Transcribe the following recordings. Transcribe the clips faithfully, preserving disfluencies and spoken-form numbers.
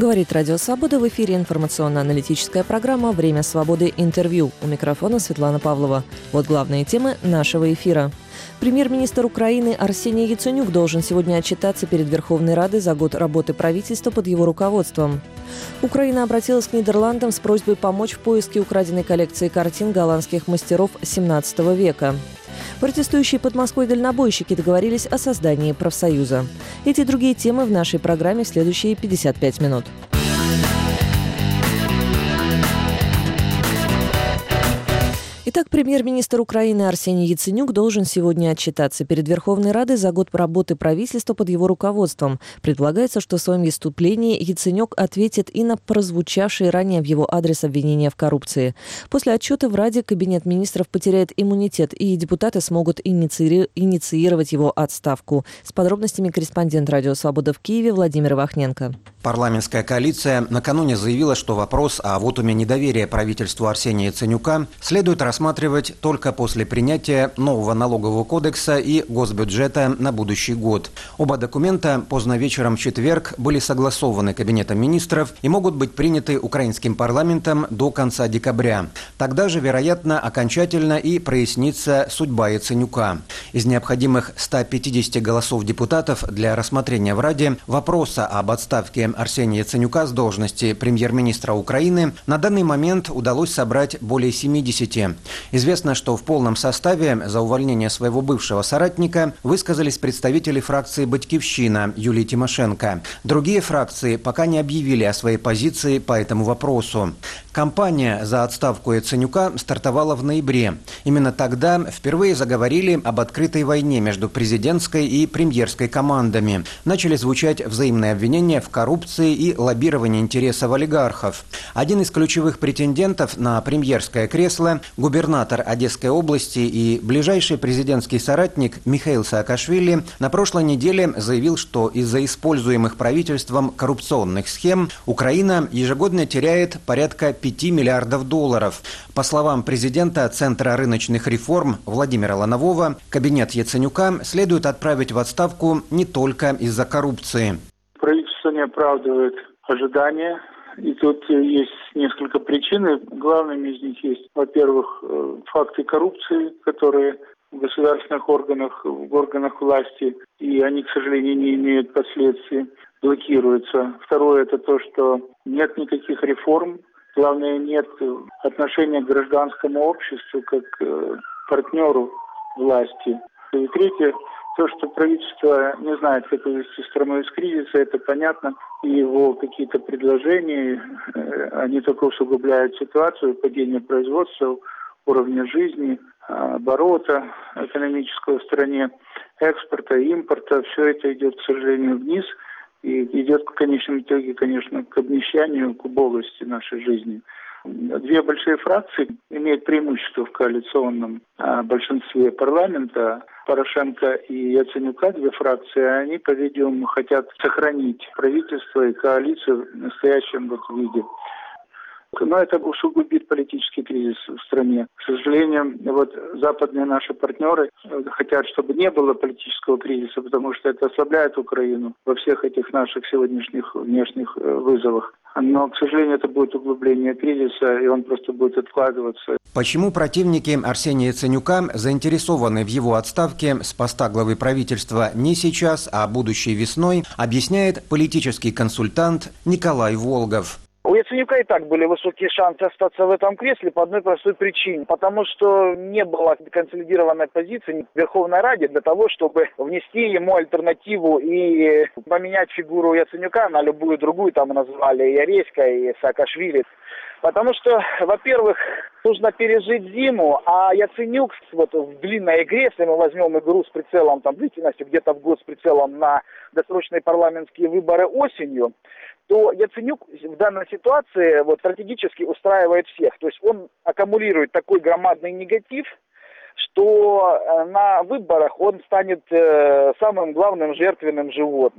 Говорит Радио Свобода, в эфире информационно-аналитическая программа «Время свободы. Интервью». У микрофона Светлана Павлова. Вот главные темы нашего эфира. Премьер-министр Украины Арсений Яценюк должен сегодня отчитаться перед Верховной Радой за год работы правительства под его руководством. Украина обратилась к Нидерландам с просьбой помочь в поиске украденной коллекции картин голландских мастеров семнадцатого века. Протестующие под Москвой дальнобойщики договорились о создании профсоюза. Эти и другие темы в нашей программе в следующие пятьдесят пять минут. Итак, премьер-министр Украины Арсений Яценюк должен сегодня отчитаться перед Верховной Радой за год работы правительства под его руководством. Предполагается, что в своем выступлении Яценюк ответит и на прозвучавшие ранее в его адрес обвинения в коррупции. После отчета в Раде Кабинет министров потеряет иммунитет, и депутаты смогут иници... инициировать его отставку. С подробностями корреспондент Радио Свобода в Киеве Владимир Вахненко. Парламентская коалиция накануне заявила, что вопрос о вотуме недоверия правительству Арсения Яценюка следует рассматривать только после принятия нового налогового кодекса и госбюджета на будущий год. Оба документа поздно вечером в четверг были согласованы Кабинетом министров и могут быть приняты украинским парламентом до конца декабря. Тогда же, вероятно, окончательно и прояснится судьба Яценюка. Из необходимых ста пятидесяти голосов депутатов для рассмотрения в Раде вопроса об отставке Арсения Яценюка с должности премьер-министра Украины на данный момент удалось собрать более семидесяти. Известно, что в полном составе за увольнение своего бывшего соратника высказались представители фракции «Батькивщина» Юлии Тимошенко. Другие фракции пока не объявили о своей позиции по этому вопросу. Кампания за отставку Яценюка стартовала в ноябре. Именно тогда впервые заговорили об открытой войне между президентской и премьерской командами. Начали звучать взаимные обвинения в коррупции и лоббировании интересов олигархов. Один из ключевых претендентов на премьерское кресло – губернатор Одесской области и ближайший президентский соратник Михаил Саакашвили на прошлой неделе заявил, что из-за используемых правительством коррупционных схем Украина ежегодно теряет порядка пяти миллиардов долларов. По словам президента Центра рыночных реформ Владимира Ланового, кабинет Яценюка следует отправить в отставку не только из-за коррупции. Правительство не оправдывает ожидания. И тут есть несколько причин. Главными из них есть, во-первых, факты коррупции, которые в государственных органах, в органах власти, и они, к сожалению, не имеют последствий, блокируются. Второе – это то, что нет никаких реформ. Главное, нет отношения к гражданскому обществу как к партнеру власти. И третье – то, что правительство не знает, как вывести страну из кризиса, это понятно. И его какие-то предложения, они только усугубляют ситуацию, падение производства, уровня жизни, оборота экономического в стране, экспорта, импорта. Все это идет, к сожалению, вниз и идет в конечном итоге, конечно, к обнищанию, к убогости нашей жизни. Две большие фракции имеют преимущество в коалиционном большинстве парламента. Порошенко и Яценюка, две фракции, они, по-видимому, хотят сохранить правительство и коалицию в настоящем вот виде. Но это усугубит политический кризис в стране. К сожалению, вот западные наши партнеры хотят, чтобы не было политического кризиса, потому что это ослабляет Украину во всех этих наших сегодняшних внешних вызовах. Но, к сожалению, это будет углубление кризиса, и он просто будет откладываться. Почему противники Арсения Яценюка заинтересованы в его отставке с поста главы правительства не сейчас, а будущей весной, объясняет политический консультант Николай Волгов. У Яценюка и так были высокие шансы остаться в этом кресле по одной простой причине. Потому что не было консолидированной позиции в Верховной Раде для того, чтобы внести ему альтернативу и поменять фигуру Яценюка на любую другую, там назвали и Яреська, и Саакашвили. Потому что, во-первых, нужно пережить зиму, а Яценюк вот в длинной игре, если мы возьмем игру с прицелом, там, длительностью где-то в год с прицелом на досрочные парламентские выборы осенью, то Яценюк в данной ситуации вот, стратегически устраивает всех. То есть он аккумулирует такой громадный негатив, что на выборах он станет самым главным жертвенным животным.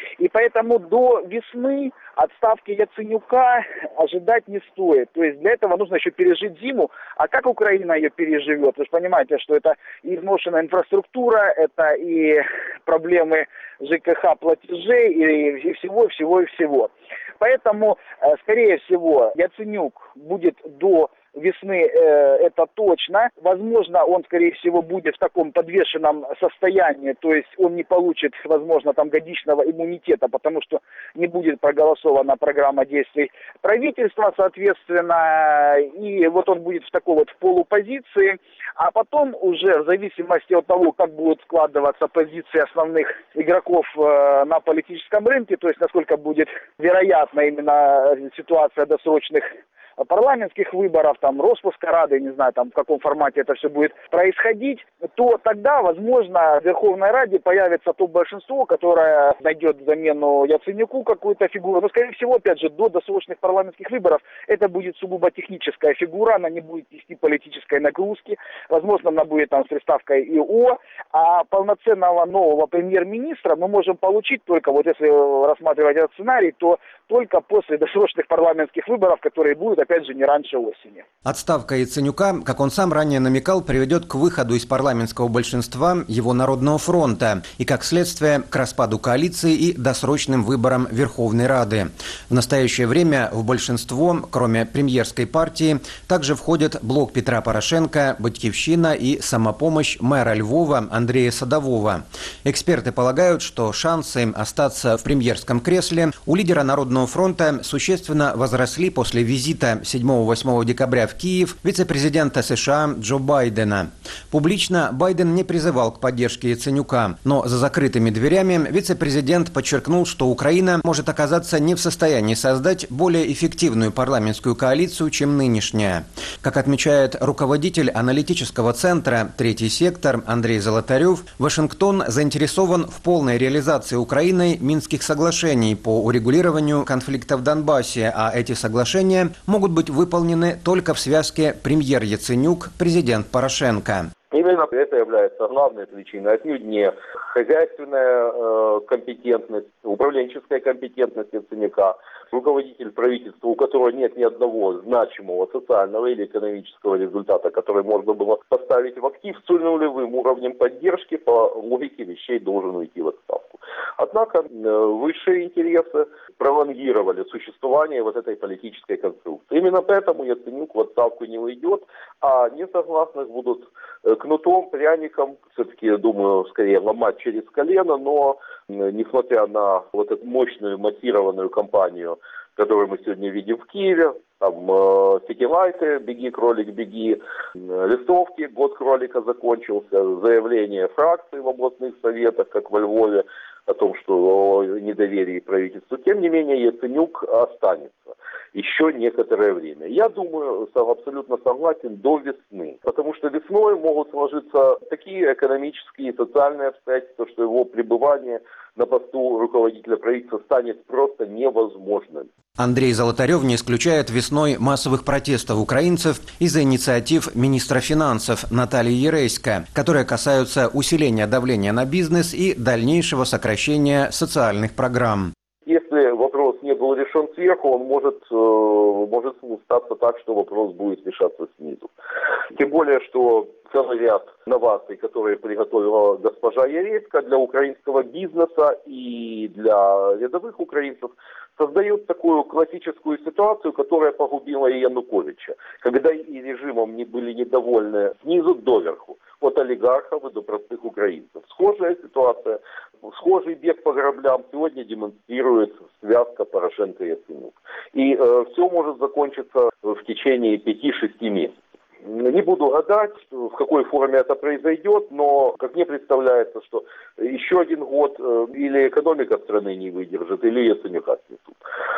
И поэтому до весны отставки Яценюка ожидать не стоит. То есть для этого нужно еще пережить зиму. А как Украина ее переживет? Вы же понимаете, что это и изношенная инфраструктура, это и проблемы ЖКХ платежей, и всего, всего и всего. Поэтому, скорее всего, Яценюк будет до весны, э, это точно. Возможно, он, скорее всего, будет в таком подвешенном состоянии, то есть он не получит, возможно, там годичного иммунитета, потому что не будет проголосована программа действий правительства, соответственно, и вот он будет в такой вот полупозиции, а потом уже в зависимости от того, как будут складываться позиции основных игроков э, на политическом рынке, то есть насколько будет вероятна именно ситуация досрочных парламентских выборов, там, распуска Рады, не знаю, там, в каком формате это все будет происходить, то тогда, возможно, в Верховной Раде появится то большинство, которое найдет замену Яценюку какую-то фигуру. Но, скорее всего, опять же, до досрочных парламентских выборов это будет сугубо техническая фигура, она не будет нести политической нагрузки, возможно, она будет там с приставкой ИО, а полноценного нового премьер-министра мы можем получить только, вот если рассматривать этот сценарий, то только после досрочных парламентских выборов, которые будут, опять же, не раньше осени. Отставка Яценюка, как он сам ранее намекал, приведет к выходу из парламентского большинства его Народного фронта и, как следствие, к распаду коалиции и досрочным выборам Верховной Рады. В настоящее время в большинство, кроме премьерской партии, также входят блок Петра Порошенко, Батькивщина и самопомощь мэра Львова Андрея Садового. Эксперты полагают, что шансы остаться в премьерском кресле у лидера Народного фронта существенно возросли после визита седьмого-восьмого декабря в Киев вице-президента США Джо Байдена. Публично Байден не призывал к поддержке Яценюка, но за закрытыми дверями вице-президент подчеркнул, что Украина может оказаться не в состоянии создать более эффективную парламентскую коалицию, чем нынешняя. Как отмечает руководитель аналитического центра «Третий сектор» Андрей Золотарев, Вашингтон заинтересован в полной реализации Украиной Минских соглашений по урегулированию конфликта в Донбассе, а эти соглашения могут быть выполнены только в связке премьер Яценюк, президент Порошенко. Именно это является главной причиной, отнюдь не хозяйственная э, компетентность, управленческая компетентность Яценюка, руководитель правительства, у которого нет ни одного значимого социального или экономического результата, который можно было поставить в актив, с нулевым уровнем поддержки по логике вещей должен уйти в отставку. Однако э, высшие интересы пролонгировали существование вот этой политической конструкции. Именно поэтому Яценюк в отставку не уйдет, а несогласных будут э, кнутом, пряником, все-таки, я думаю, скорее ломать через колено, но э, несмотря на вот эту мощную массированную кампанию, которую мы сегодня видим в Киеве, там э, ситилайты, беги, кролик, беги, э, листовки, год кролика закончился, заявление фракций в областных советах, как во Львове, о том, что о недоверии правительству. Тем не менее, Яценюк останется еще некоторое время. Я думаю, сам абсолютно согласен, до весны. Потому что весной могут сложиться такие экономические и социальные обстоятельства, что его пребывание на посту руководителя правительства станет просто невозможным. Андрей Золотарев не исключает весной массовых протестов украинцев из-за инициатив министра финансов Натальи Ересько, которые касаются усиления давления на бизнес и дальнейшего сокращения социальных программ. Если вопрос не был решен сверху, он может, э, может статься так, что вопрос будет решаться снизу. Тем более, что целый ряд новаций, которые приготовила госпожа Ересько для украинского бизнеса и для рядовых украинцев, создает такую классическую ситуацию, которая погубила и Януковича, когда и режимом не были недовольны снизу доверху, от олигархов и до простых украинцев. Схожая ситуация, схожий бег по граблям сегодня демонстрирует связка Порошенко-Яценюк. И э, все может закончиться в течение пяти-шести месяцев. Не буду гадать, в какой форме это произойдет, но, как мне представляется, что еще один год э, или экономика страны не выдержит, или Яценюка снесут.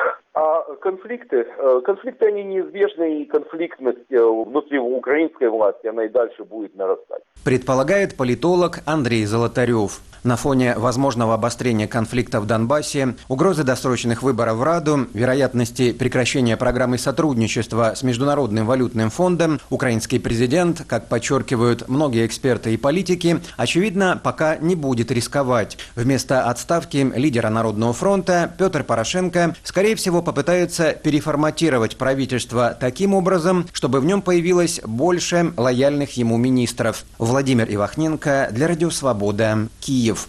А конфликты, э, конфликты они неизбежны, и конфликтность э, внутри украинской власти, она и дальше будет нарастать. Предполагает политолог Андрей Золотарев. На фоне возможного обострения конфликта в Донбассе, угрозы досрочных выборов в Раду, вероятности прекращения программы сотрудничества с Международным валютным фондом, украинский президент, как подчеркивают многие эксперты и политики, очевидно, пока не будет рисковать. Вместо отставки лидера Народного фронта Петр Порошенко, скорее всего, попытается переформатировать правительство таким образом, чтобы в нем появилось больше лояльных ему министров. Владимир Ивахненко для Радио Свобода, Киев.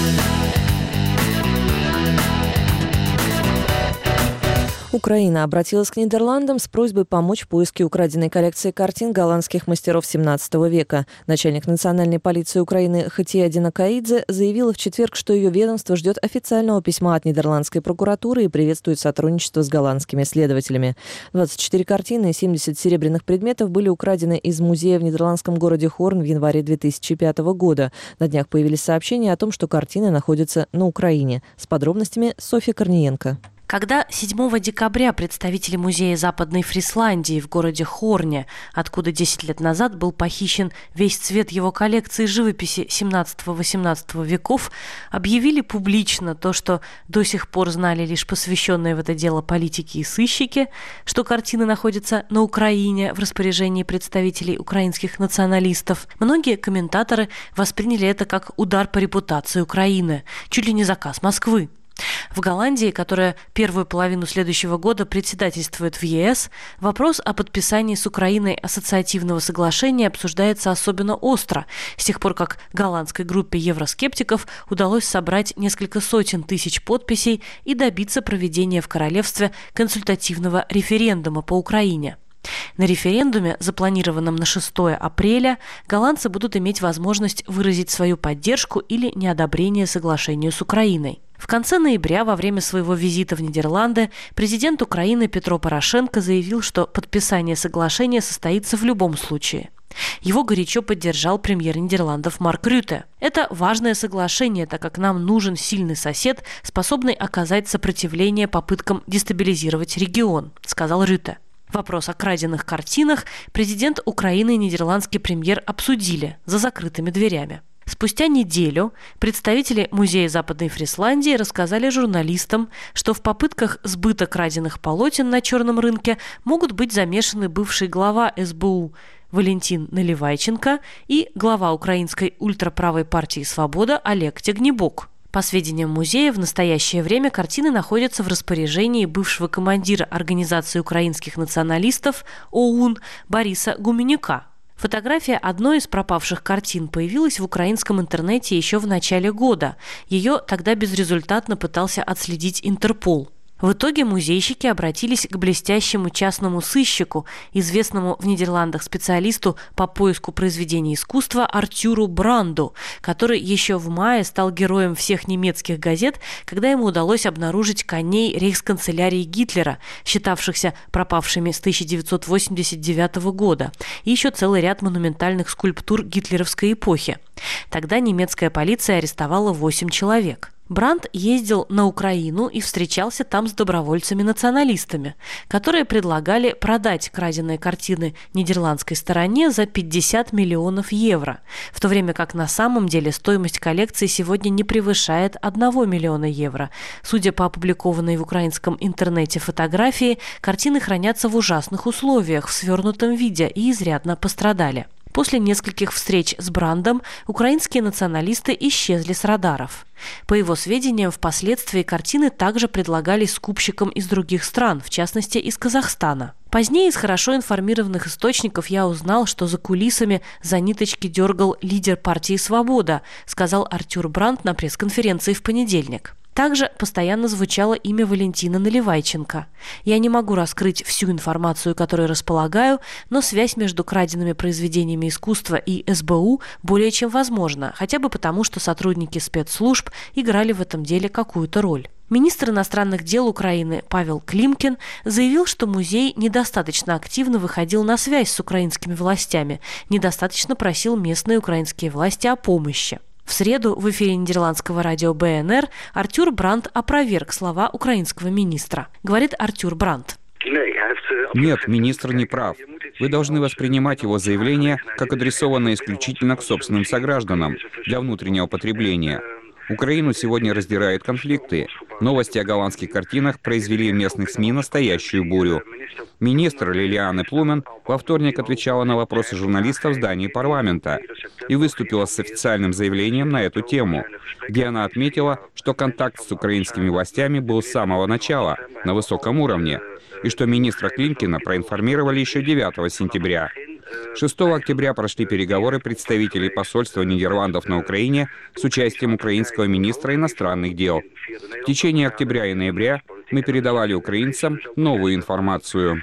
Украина обратилась к Нидерландам с просьбой помочь в поиске украденной коллекции картин голландских мастеров семнадцатого века. Начальник национальной полиции Украины Хатия Динакаидзе заявила в четверг, что ее ведомство ждет официального письма от нидерландской прокуратуры и приветствует сотрудничество с голландскими следователями. двадцать четыре картины и семьдесят серебряных предметов были украдены из музея в нидерландском городе Хорн в январе две тысячи пятого года. На днях появились сообщения о том, что картины находятся на Украине. С подробностями Софья Корниенко. Когда седьмого декабря представители музея Западной Фрисландии в городе Хорне, откуда десять лет назад был похищен весь цвет его коллекции живописи семнадцатого-восемнадцатого веков, объявили публично то, что до сих пор знали лишь посвященные в это дело политики и сыщики, что картины находятся на Украине в распоряжении представителей украинских националистов, многие комментаторы восприняли это как удар по репутации Украины, чуть ли не заказ Москвы. В Голландии, которая первую половину следующего года председательствует в е эс, вопрос о подписании с Украиной ассоциативного соглашения обсуждается особенно остро, с тех пор как голландской группе евроскептиков удалось собрать несколько сотен тысяч подписей и добиться проведения в королевстве консультативного референдума по Украине. На референдуме, запланированном на шестого апреля, голландцы будут иметь возможность выразить свою поддержку или неодобрение соглашению с Украиной. В конце ноября, во время своего визита в Нидерланды, президент Украины Петро Порошенко заявил, что подписание соглашения состоится в любом случае. Его горячо поддержал премьер Нидерландов Марк Рюте. Это важное соглашение, так как нам нужен сильный сосед, способный оказать сопротивление попыткам дестабилизировать регион, сказал Рюте. Вопрос о краденных картинах президент Украины и нидерландский премьер обсудили за закрытыми дверями. Спустя неделю представители музея Западной Фрисландии рассказали журналистам, что в попытках сбыта краденных полотен на черном рынке могут быть замешаны бывший глава эс бэ у Валентин Наливайченко и глава украинской ультраправой партии «Свобода» Олег Тягнебок. По сведениям музея, в настоящее время картины находятся в распоряжении бывшего командира Организации украинских националистов ОУН Бориса Гуменюка. Фотография одной из пропавших картин появилась в украинском интернете еще в начале года. Ее тогда безрезультатно пытался отследить Интерпол. В итоге музейщики обратились к блестящему частному сыщику, известному в Нидерландах специалисту по поиску произведений искусства Артюру Бранду, который еще в мае стал героем всех немецких газет, когда ему удалось обнаружить коней рейхсканцелярии Гитлера, считавшихся пропавшими с тысяча девятьсот восемьдесят девятого года, и еще целый ряд монументальных скульптур гитлеровской эпохи. Тогда немецкая полиция арестовала восемь человек. Бранд ездил на Украину и встречался там с добровольцами-националистами, которые предлагали продать краденые картины нидерландской стороне за пятьдесят миллионов евро, в то время как на самом деле стоимость коллекции сегодня не превышает одного миллиона евро. Судя по опубликованной в украинском интернете фотографии, картины хранятся в ужасных условиях, в свернутом виде и изрядно пострадали. После нескольких встреч с Брандом украинские националисты исчезли с радаров. По его сведениям, впоследствии картины также предлагались скупщикам из других стран, в частности из Казахстана. Позднее из хорошо информированных источников я узнал, что за кулисами за ниточки дергал лидер партии «Свобода», сказал Артюр Бранд на пресс-конференции в понедельник. Также постоянно звучало имя Валентина Наливайченко. Я не могу раскрыть всю информацию, которой располагаю, но связь между краденными произведениями искусства и эс бэ у более чем возможна, хотя бы потому, что сотрудники спецслужб играли в этом деле какую-то роль. Министр иностранных дел Украины Павел Климкин заявил, что музей недостаточно активно выходил на связь с украинскими властями, недостаточно просил местные украинские власти о помощи. В среду в эфире нидерландского радио бэ эн эр Артюр Бранд опроверг слова украинского министра. Говорит Артюр Бранд. Нет, министр не прав. Вы должны воспринимать его заявление как адресованное исключительно к собственным согражданам для внутреннего потребления. Украину сегодня раздирают конфликты. Новости о голландских картинах произвели в местных СМИ настоящую бурю. Министр Лилиане Плумен во вторник отвечала на вопросы журналистов в здании парламента и выступила с официальным заявлением на эту тему, где она отметила, что контакт с украинскими властями был с самого начала на высоком уровне, и что министра Климкина проинформировали еще девятого сентября. шестого октября прошли переговоры представителей посольства Нидерландов на Украине с участием украинского министра иностранных дел. В течение октября и ноября мы передавали украинцам новую информацию.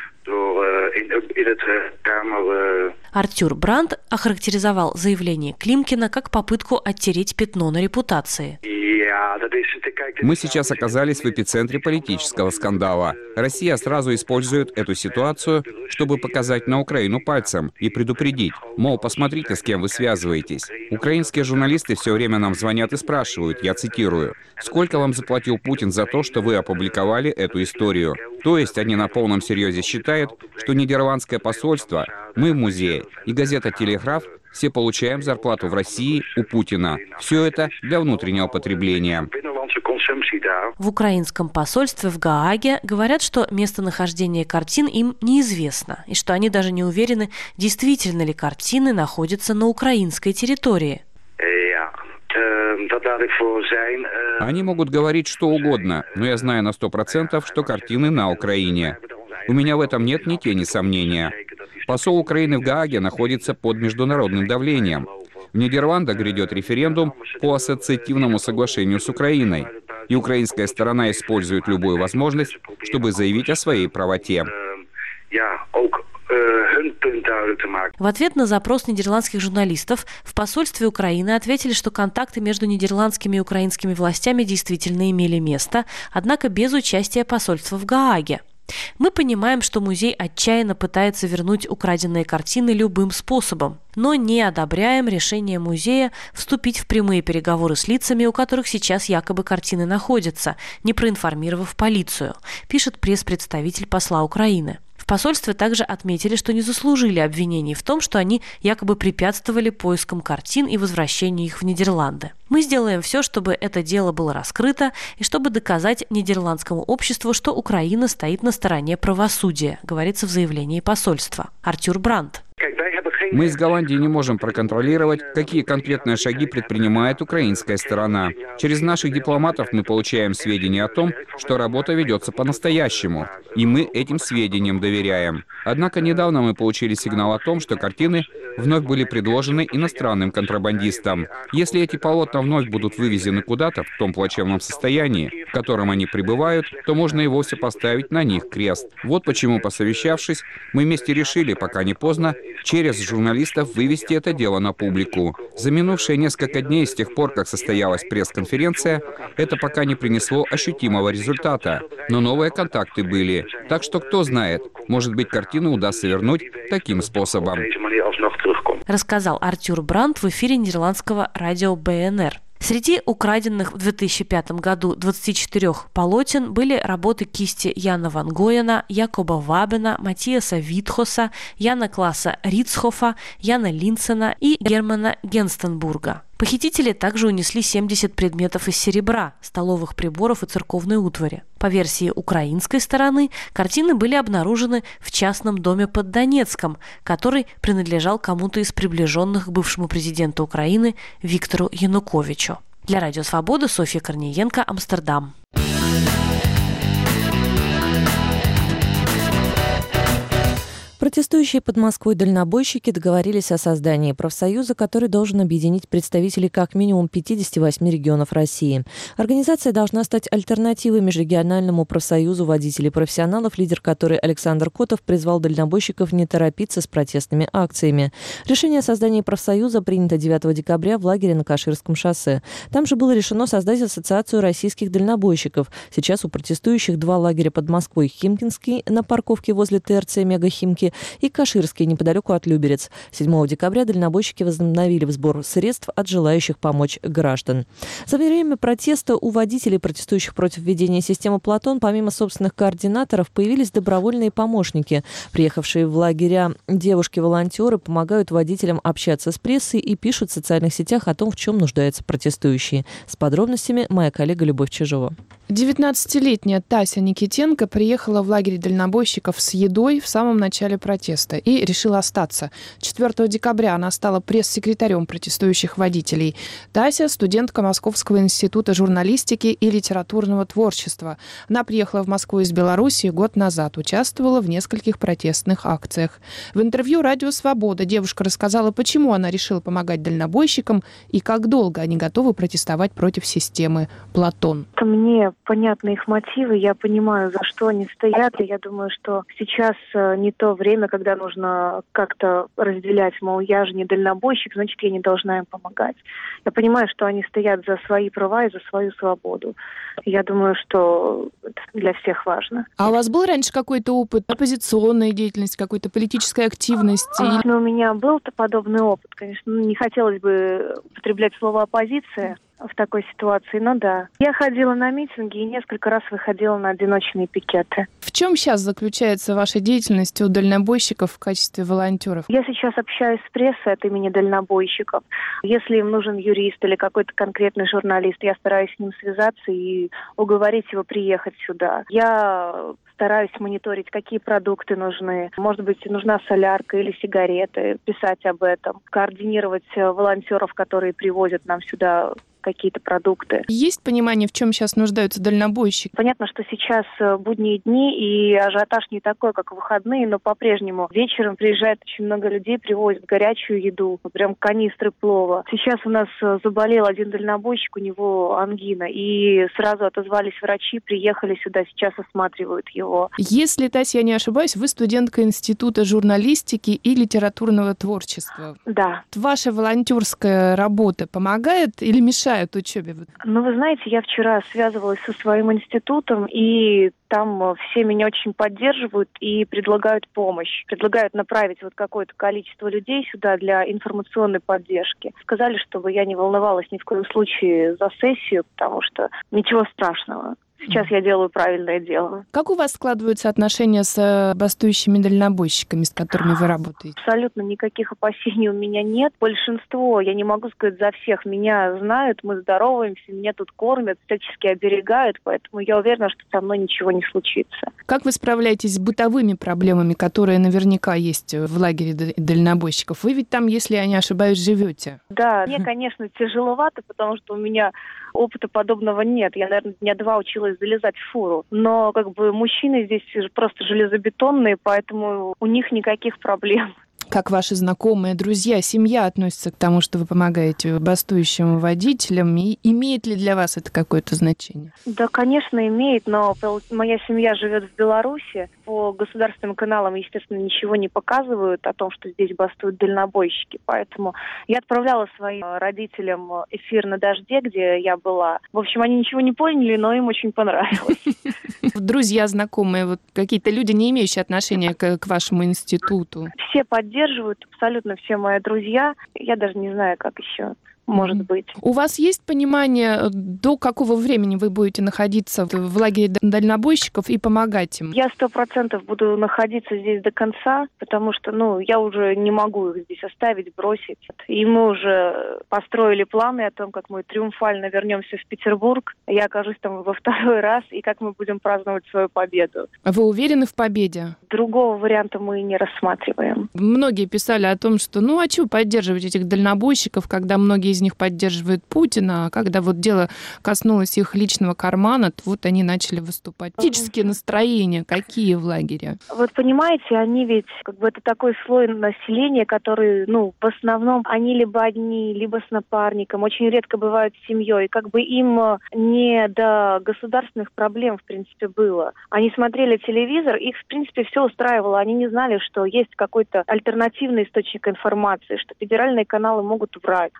Артюр Брандт охарактеризовал заявление Климкина как попытку оттереть пятно на репутации. Мы сейчас оказались в эпицентре политического скандала. Россия сразу использует эту ситуацию, чтобы показать на Украину пальцем и предупредить. Мол, посмотрите, с кем вы связываетесь. Украинские журналисты все время нам звонят и спрашивают, я цитирую, «Сколько вам заплатил Путин за то, что вы опубликовали эту историю?» То есть они на полном серьезе считают, что нидерландское посольство, мы в музее и газета «Телеграф» все получаем зарплату в России у Путина. Все это для внутреннего потребления. В украинском посольстве в Гааге говорят, что местонахождение картин им неизвестно, и что они даже не уверены, действительно ли картины находятся на украинской территории. Они могут говорить что угодно, но я знаю на сто процентов, что картины на Украине. У меня в этом нет ни тени сомнения. Посол Украины в Гааге находится под международным давлением. В Нидерландах грядет референдум по ассоциативному соглашению с Украиной, и украинская сторона использует любую возможность, чтобы заявить о своей правоте. В ответ на запрос нидерландских журналистов в посольстве Украины ответили, что контакты между нидерландскими и украинскими властями действительно имели место, однако без участия посольства в Гааге. Мы понимаем, что музей отчаянно пытается вернуть украденные картины любым способом, но не одобряем решение музея вступить в прямые переговоры с лицами, у которых сейчас якобы картины находятся, не проинформировав полицию, пишет пресс-представитель посла Украины. В посольстве также отметили, что не заслужили обвинений в том, что они якобы препятствовали поискам картин и возвращению их в Нидерланды. Мы сделаем все, чтобы это дело было раскрыто и чтобы доказать нидерландскому обществу, что Украина стоит на стороне правосудия, говорится в заявлении посольства. Артюр Брандт. Мы из Голландии не можем проконтролировать, какие конкретные шаги предпринимает украинская сторона. Через наших дипломатов мы получаем сведения о том, что работа ведется по-настоящему, и мы этим сведениям доверяем. Однако недавно мы получили сигнал о том, что картины вновь были предложены иностранным контрабандистам. Если эти полотна вновь будут вывезены куда-то в том плачевном состоянии, в котором они пребывают, то можно и вовсе поставить на них крест. Вот почему, посовещавшись, мы вместе решили, пока не поздно, через журналистов вывести это дело на публику. За минувшие несколько дней с тех пор, как состоялась пресс-конференция, это пока не принесло ощутимого результата. Но новые контакты были. Так что кто знает, может быть, картину удастся вернуть таким способом. Рассказал Артюр Брандт в эфире нидерландского радио Бэ Эн Эр. Среди украденных в две тысячи пятом году двадцати четырёх полотен были работы кисти Яна ван Гоена, Якоба Вабена, Матиаса Витхоса, Яна Класа Рицхофа, Яна Линсена и Германа Генстенбурга. Похитители также унесли семьдесят предметов из серебра, столовых приборов и церковной утвари. По версии украинской стороны, картины были обнаружены в частном доме под Донецком, который принадлежал кому-то из приближенных к бывшему президенту Украины Виктору Януковичу. Для Радио Свобода Софья Корниенко, Амстердам. Протестующие под Москвой дальнобойщики договорились о создании профсоюза, который должен объединить представителей как минимум пятидесяти восьми регионов России. Организация должна стать альтернативой межрегиональному профсоюзу водителей-профессионалов, лидер которой Александр Котов призвал дальнобойщиков не торопиться с протестными акциями. Решение о создании профсоюза принято девятого декабря в лагере на Каширском шоссе. Там же было решено создать ассоциацию российских дальнобойщиков. Сейчас у протестующих два лагеря под Москвой: Химкинский на парковке возле Тэ Эр Цэ «Мегахимки» и Каширский, неподалеку от Люберец. седьмого декабря дальнобойщики возобновили сбор средств от желающих помочь граждан. За время протеста у водителей, протестующих против введения системы «Платон», помимо собственных координаторов, появились добровольные помощники. Приехавшие в лагеря девушки-волонтеры помогают водителям общаться с прессой и пишут в социальных сетях о том, в чем нуждаются протестующие. С подробностями моя коллега Любовь Чижова. девятнадцатилетняя Тася Никитенко приехала в лагерь дальнобойщиков с едой в самом начале протеста и решила остаться. четвёртого декабря она стала пресс-секретарем протестующих водителей. Тася – студентка Московского института журналистики и литературного творчества. Она приехала в Москву из Белоруссии год назад, участвовала в нескольких протестных акциях. В интервью «Радио Свобода» девушка рассказала, почему она решила помогать дальнобойщикам и как долго они готовы протестовать против системы «Платон». Мне понятны их мотивы, я понимаю, за что они стоят, и я думаю, что сейчас не то время, когда нужно как-то разделять, мол, я же не дальнобойщик, значит, я не должна им помогать. Я понимаю, что они стоят за свои права и за свою свободу. Я думаю, что это для всех важно. А у вас был раньше какой-то опыт оппозиционной деятельности, какой-то политической активности? А, ну, у меня был подобный опыт, конечно. Не хотелось бы употреблять слово «оппозиция» в такой ситуации, но да. Я ходила на митинги и несколько раз выходила на одиночные пикеты. В чем сейчас заключается ваша деятельность у дальнобойщиков в качестве волонтеров? Я сейчас общаюсь с прессой от имени дальнобойщиков. Если им нужен юрист или какой-то конкретный журналист, я стараюсь с ним связаться и уговорить его приехать сюда. Я стараюсь мониторить, какие продукты нужны. Может быть, нужна солярка или сигареты, писать об этом, координировать волонтеров, которые привозят нам сюда какие-то продукты. Есть понимание, в чем сейчас нуждаются дальнобойщики? Понятно, что сейчас будние дни и ажиотаж не такой, как в выходные, но по-прежнему вечером приезжает очень много людей, привозят горячую еду, прям канистры плова. Сейчас у нас заболел один дальнобойщик, у него ангина, и сразу отозвались врачи, приехали сюда, сейчас осматривают его. Если, Тася, я не ошибаюсь, вы студентка Института журналистики и литературного творчества. Да. Ваша волонтерская работа помогает или мешает учебе? Ну, вы знаете, я вчера связывалась со своим институтом, и там все меня очень поддерживают и предлагают помощь. Предлагают направить вот какое-то количество людей сюда для информационной поддержки. Сказали, чтобы я не волновалась ни в коем случае за сессию, потому что ничего страшного. Сейчас я делаю правильное дело. Как у вас складываются отношения с бастующими дальнобойщиками, с которыми вы работаете? Абсолютно никаких опасений у меня нет. Большинство, я не могу сказать за всех, меня знают, мы здороваемся, меня тут кормят, всячески оберегают, поэтому я уверена, что со мной ничего не случится. Как вы справляетесь с бытовыми проблемами, которые наверняка есть в лагере дальнобойщиков? Вы ведь там, если я не ошибаюсь, живете. Да, мне, конечно, тяжеловато, потому что у меня опыта подобного нет. Я, наверное, дня два училась залезать в фуру. Но как бы мужчины здесь просто железобетонные, поэтому у них никаких проблем. Как ваши знакомые, друзья, семья относятся к тому, что вы помогаете бастующим водителям? И имеет ли для вас это какое-то значение? Да, конечно, имеет, но моя семья живет в Беларуси. По государственным каналам, естественно, ничего не показывают о том, что здесь бастуют дальнобойщики. Поэтому я отправляла своим родителям эфир на «Дожде», где я была. В общем, они ничего не поняли, но им очень понравилось. Друзья, знакомые, вот какие-то люди, не имеющие отношения к, к вашему институту? Все поддерживают, абсолютно все мои друзья. Я даже не знаю, как еще может быть. У вас есть понимание, до какого времени вы будете находиться в лагере дальнобойщиков и помогать им? Я сто процентов буду находиться здесь до конца, потому что, ну, я уже не могу их здесь оставить, бросить. И мы уже построили планы о том, как мы триумфально вернемся в Петербург. Я окажусь там во второй раз, и как мы будем праздновать свою победу. Вы уверены в победе? Другого варианта мы не рассматриваем. Многие писали о том, что, ну, а чего поддерживать этих дальнобойщиков, когда многие из них поддерживают Путина, а когда вот дело коснулось их личного кармана, то вот они начали выступать. Политические настроения какие в лагере? Вот понимаете, они ведь, как бы, это такой слой населения, который, ну, в основном, они либо одни, либо с напарником, очень редко бывают с семьей. Как бы им не до государственных проблем, в принципе, было. Они смотрели телевизор, их, в принципе, все устраивало. Они не знали, что есть какой-то альтернативный источник информации, что федеральные каналы могут врать. Они об этом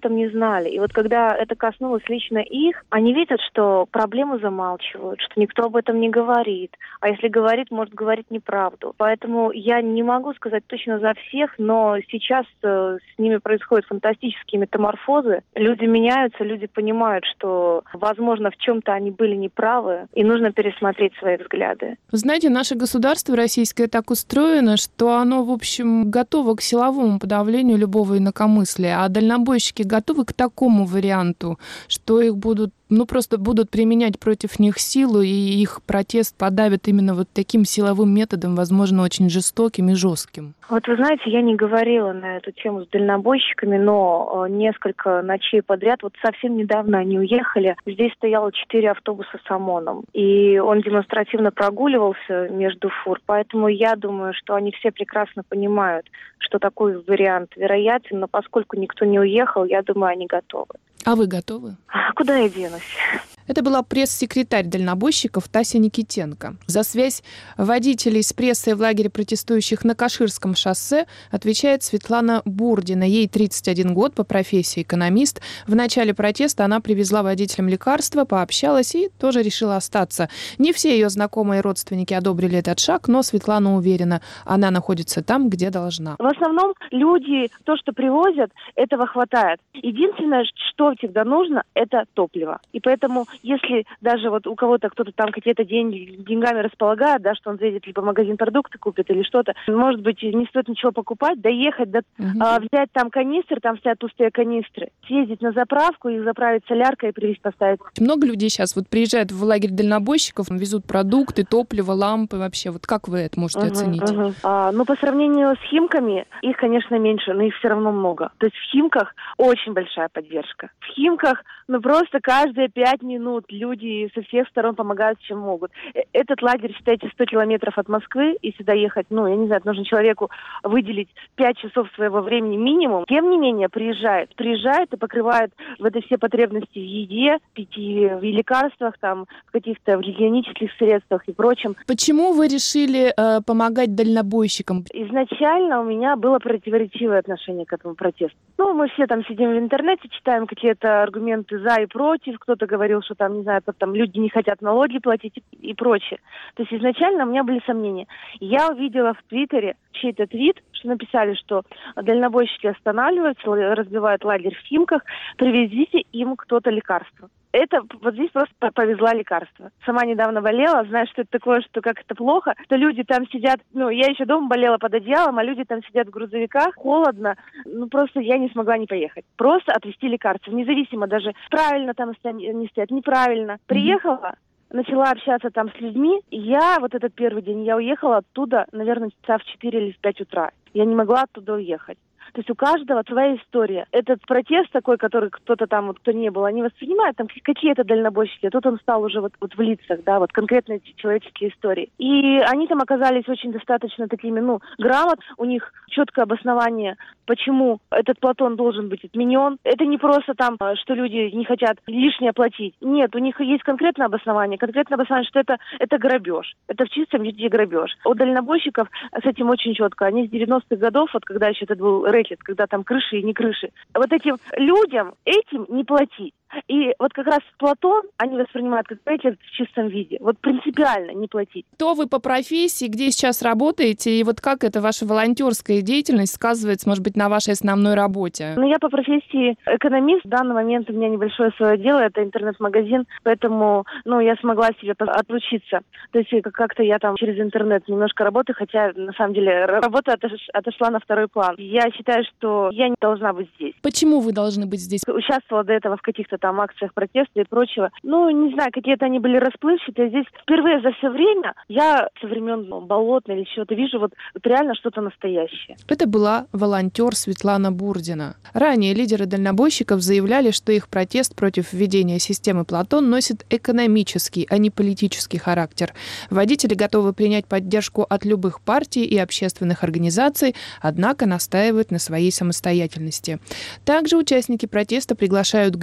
этом не знали. И вот когда это коснулось лично их, они видят, что проблему замалчивают, что никто об этом не говорит. А если говорит, может говорить неправду. Поэтому я не могу сказать точно за всех, но сейчас э, с ними происходят фантастические метаморфозы. Люди меняются, люди понимают, что, возможно, в чем-то они были неправы, и нужно пересмотреть свои взгляды. Вы знаете, наше государство российское так устроено, что оно, в общем, готово к силовому подавлению любого инакомыслия, а дальнобойщики готовы к такому варианту, что их будут ну, просто будут применять против них силу, и их протест подавят именно вот таким силовым методом, возможно, очень жестоким и жестким. Вот вы знаете, я не говорила на эту тему с дальнобойщиками, но несколько ночей подряд, вот совсем недавно они уехали, здесь стояло четыре автобуса с ОМОНом, и он демонстративно прогуливался между фур, поэтому я думаю, что они все прекрасно понимают, что такой вариант вероятен, но поскольку никто не уехал, я думаю, они готовы. А вы готовы? А куда я денусь? Это была пресс-секретарь дальнобойщиков Тася Никитенко. За связь водителей с прессой в лагере протестующих на Каширском шоссе отвечает Светлана Бурдина. Ей тридцать один год, по профессии экономист. В начале протеста она привезла водителям лекарства, пообщалась и тоже решила остаться. Не все ее знакомые и родственники одобрили этот шаг, но Светлана уверена, она находится там, где должна. В основном люди, то, что привозят, этого хватает. Единственное, что всегда нужно, это топливо. И поэтому если даже вот у кого-то кто-то там какие-то деньги, деньгами располагает, да, что он заедет либо в магазин продукты купит или что-то, может быть, не стоит ничего покупать, доехать, до, угу. а, взять там канистры, там стоят пустые канистры, съездить на заправку, их заправить соляркой и привезти, поставить. Много людей сейчас вот приезжают в лагерь дальнобойщиков, везут продукты, топливо, лампы вообще. Вот как вы это можете угу, оценить? Угу. А, ну, по сравнению с Химками, их, конечно, меньше, но их все равно много. То есть в Химках очень большая поддержка. В Химках, ну, просто каждые пять минут люди со всех сторон помогают, чем могут. Этот лагерь, считайте, сто километров от Москвы, и сюда ехать, ну, я не знаю, нужно человеку выделить пять часов своего времени минимум. Тем не менее, приезжает, приезжает и покрывает в этой все потребности в еде, питье, в лекарствах, там, в каких-то в гигиенических средствах и прочем. Почему вы решили э, помогать дальнобойщикам? Изначально у меня было противоречивое отношение к этому протесту. Ну, мы все там сидим в интернете, читаем какие-то аргументы за и против, кто-то говорил, что там, не знаю, там люди не хотят налоги платить и, и прочее. То есть изначально у меня были сомнения. Я увидела в Твиттере чей-то твит, что написали, что дальнобойщики останавливаются, разбивают лагерь в Химках, привезите им кто-то лекарство. Это вот здесь просто повезла лекарство. Сама недавно болела, знаешь, что это такое, что как это плохо, что люди там сидят, ну, я еще дома болела под одеялом, а люди там сидят в грузовиках, холодно, ну, просто я не смогла не поехать. Просто отвезти лекарство, независимо даже, правильно там не стоят, неправильно. Приехала, начала общаться там с людьми, и я вот этот первый день, я уехала оттуда, наверное, часа в четыре или в пять утра. Я не могла оттуда уехать. То есть у каждого своя история. Этот протест такой, который кто-то там, вот, кто не был, они воспринимают там какие-то дальнобойщики. А тут он стал уже вот, вот в лицах, да, вот конкретные человеческие истории. И они там оказались очень достаточно такими, ну, грамот. У них четкое обоснование, почему этот Платон должен быть отменен. Это не просто там, что люди не хотят лишнее платить. Нет, у них есть конкретное обоснование. Конкретное обоснование, что это, это грабеж. Это в чистом виде грабеж. У дальнобойщиков с этим очень четко. Они с девяностых годов, вот когда еще это был рэкет, когда там крыши и не крыши. Вот этим людям этим не платить. И вот как раз Платон они воспринимают как рэкет в чистом виде. Вот принципиально не платить. Кто вы по профессии, где сейчас работаете, и вот как эта ваша волонтерская деятельность сказывается, может быть, на вашей основной работе? Ну, я по профессии экономист. В данный момент у меня небольшое свое дело, это интернет-магазин, поэтому, ну, я смогла себе отлучиться. То есть как-то я там через интернет немножко работаю, хотя, на самом деле, работа отошла на второй план. Я считаю, что я не должна быть здесь. Почему вы должны быть здесь? Участвовала до этого в каких-то там акциях протеста и прочего. Ну, не знаю, какие-то они были расплывчатые. Здесь впервые за все время я со времен ну, Болотной или чего-то вижу вот, вот реально что-то настоящее. Это была волонтер Светлана Бурдина. Ранее лидеры дальнобойщиков заявляли, что их протест против введения системы Платон носит экономический, а не политический характер. Водители готовы принять поддержку от любых партий и общественных организаций, однако настаивают на своей самостоятельности. Также участники протеста приглашают к диалогу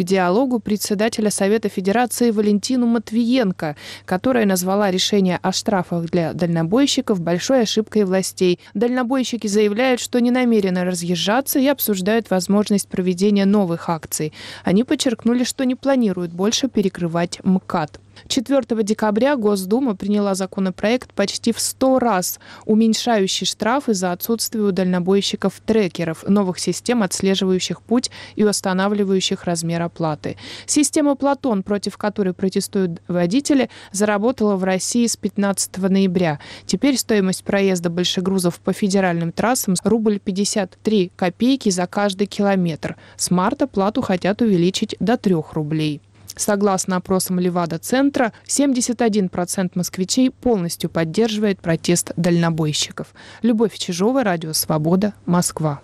ногу председателя Совета Федерации Валентину Матвиенко, которая назвала решение о штрафах для дальнобойщиков большой ошибкой властей. Дальнобойщики заявляют, что не намерены разъезжаться и обсуждают возможность проведения новых акций. Они подчеркнули, что не планируют больше перекрывать МКАД. четвёртого декабря Госдума приняла законопроект почти в сто раз, уменьшающий штрафы за отсутствие у дальнобойщиков трекеров, новых систем, отслеживающих путь и устанавливающих размер оплаты. Система «Платон», против которой протестуют водители, заработала в России с пятнадцатого ноября. Теперь стоимость проезда большегрузов по федеральным трассам – рубль пятьдесят три копейки за каждый километр. С марта плату хотят увеличить до трех рублей. Согласно опросам Левада-центра, семьдесят один процент москвичей полностью поддерживает протест дальнобойщиков. Любовь Чижова, Радио Свобода, Москва.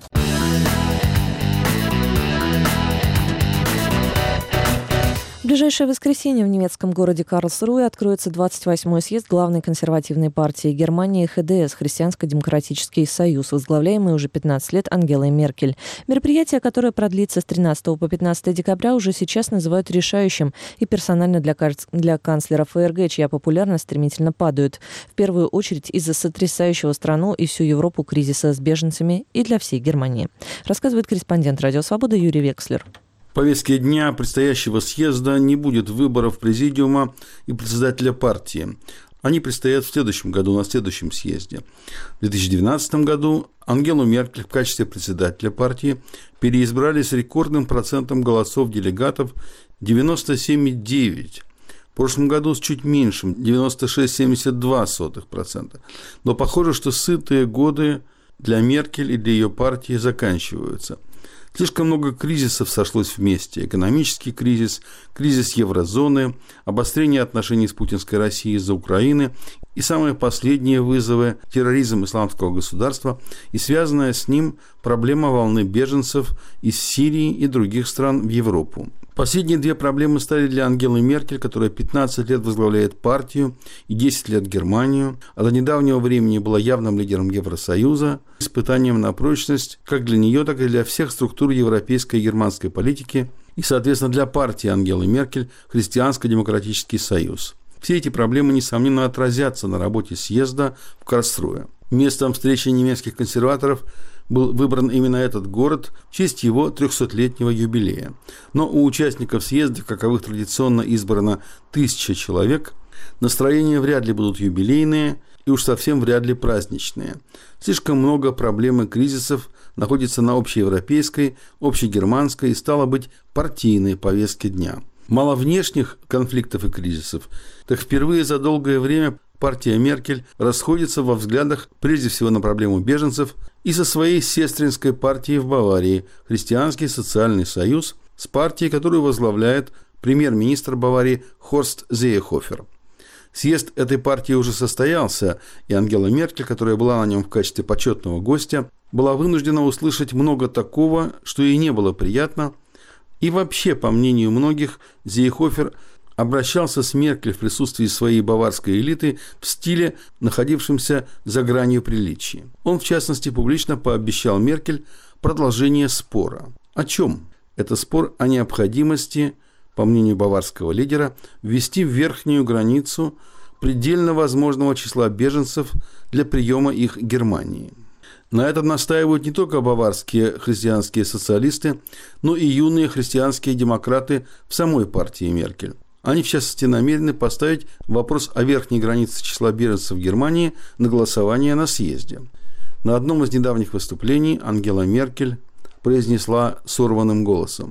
В ближайшее воскресенье в немецком городе Карлсруэ откроется двадцать восьмой съезд главной консервативной партии Германии ха дэ эс Христианско-демократический союз, возглавляемый уже пятнадцать лет Ангелой Меркель. Мероприятие, которое продлится с тринадцатого по пятнадцатое декабря, уже сейчас называют решающим и персонально для, для канцлера эф эр гэ, чья популярность стремительно падает. В первую очередь из-за сотрясающего страну и всю Европу кризиса с беженцами и для всей Германии. Рассказывает корреспондент Радио Свобода Юрий Векслер. В повестке дня предстоящего съезда не будет выборов президиума и председателя партии. Они предстоят в следующем году, на следующем съезде. В две тысячи двенадцатом году Ангелу Меркель в качестве председателя партии переизбрали с рекордным процентом голосов делегатов девяносто семь целых девять десятых процента. В прошлом году с чуть меньшим девяносто шесть целых семьдесят два сотых процента. Но похоже, что сытые годы для Меркель и для ее партии заканчиваются. Слишком много кризисов сошлось вместе. Экономический кризис, кризис еврозоны, обострение отношений с путинской Россией из-за Украины и самые последние вызовы – терроризм исламского государства и связанная с ним проблема волны беженцев из Сирии и других стран в Европу. Последние две проблемы стали для Ангелы Меркель, которая пятнадцать лет возглавляет партию и десять лет Германию, а до недавнего времени была явным лидером Евросоюза, испытанием на прочность как для нее, так и для всех структур европейской и германской политики и, соответственно, для партии Ангелы Меркель Христианско-демократический союз. Все эти проблемы, несомненно, отразятся на работе съезда в Карлсруэ. Местом встречи немецких консерваторов был выбран именно этот город в честь его трехсотлетнего юбилея. Но у участников съезда, каковых традиционно избрано тысяча человек, настроения вряд ли будут юбилейные и уж совсем вряд ли праздничные. Слишком много проблем и кризисов находится на общеевропейской, общегерманской и, стало быть, партийной повестке дня. Мало внешних конфликтов и кризисов, так впервые за долгое время партия Меркель расходится во взглядах прежде всего на проблему беженцев и со своей сестринской партией в Баварии Христианский социальный союз, с партией, которую возглавляет премьер-министр Баварии Хорст Зеехофер. Съезд этой партии уже состоялся, и Ангела Меркель, которая была на нем в качестве почетного гостя, была вынуждена услышать много такого, что ей не было приятно, и вообще, по мнению многих, Зеехофер обращался с Меркель в присутствии своей баварской элиты в стиле, находившемся за гранью приличия. Он, в частности, публично пообещал Меркель продолжение спора. О чем? Это спор о необходимости, по мнению баварского лидера, ввести верхнюю границу предельно возможного числа беженцев для приема их Германии. На этом настаивают не только баварские христианские социалисты, но и юные христианские демократы в самой партии Меркель. Они, в частности, намерены поставить вопрос о верхней границе числа беженцев в Германии на голосование на съезде. На одном из недавних выступлений Ангела Меркель произнесла сорванным голосом: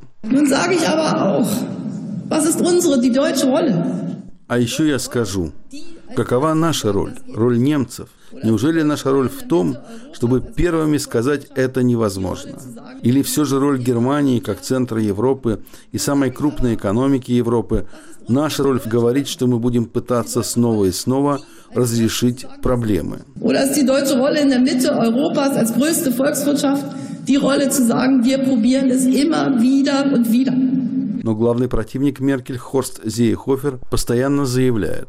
«А еще я скажу, какова наша роль, роль немцев? Неужели наша роль в том, чтобы первыми сказать «это невозможно»? Или все же роль Германии как центра Европы и самой крупной экономики Европы, наша роль в говорить, что мы будем пытаться снова и снова разрешить проблемы?» Но главный противник Меркель Хорст Зейхофер постоянно заявляет: